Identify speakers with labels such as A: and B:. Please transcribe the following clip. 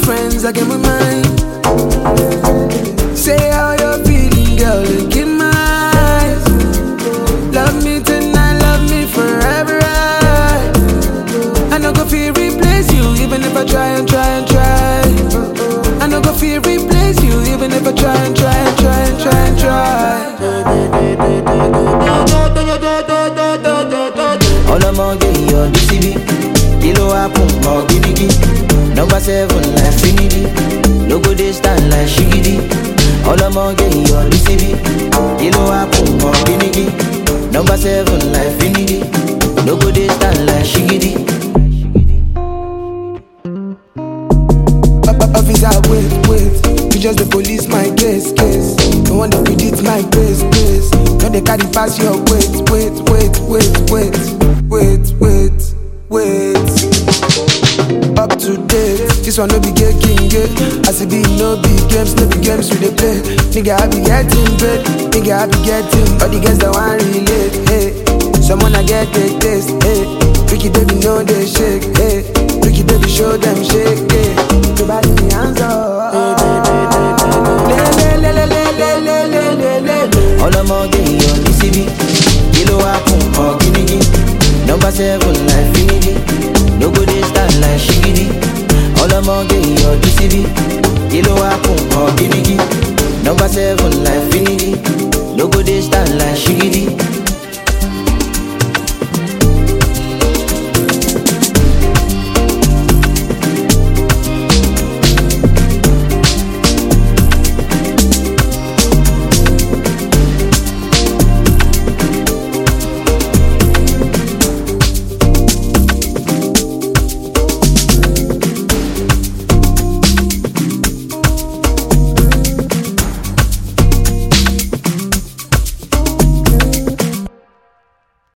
A: friends, I get my mind. Say how you're feeling, girl, look in my eyes. Love me tonight, love me forever. I no go feel replace you, even if I try and try and try. I no go feel replace you, even if I try and try and try and try and try.
B: All I'm on getting your DCB. Kilo happen, more giddy. Number 7 like Finidi. No go they stand like Shigidi. All I'm on getting your DCB. Kilo happen, more giddy. Number 7 like Finidi. No go they stand like Shigidi.
A: Officer, wait. You just the police, my case. No one to predict my pace. No, they carry pass your wait. Up to date, this one no be gay king. As it be, no be games we dey play. Nigga, I be getting paid. Nigga, I be getting all the girls that want relate. Hey, someone I get the taste. Hey, Ricky baby know they shake. Hey, Ricky baby show them shake. Hey, everybody be hands up.
B: All I'm on getting your DCB. Kilo happen, or giddy. Number 7 like Finidi. No go they stand like Shigidi. All I'm on getting your DCB. Kilo happen, or giddy. Number 7 like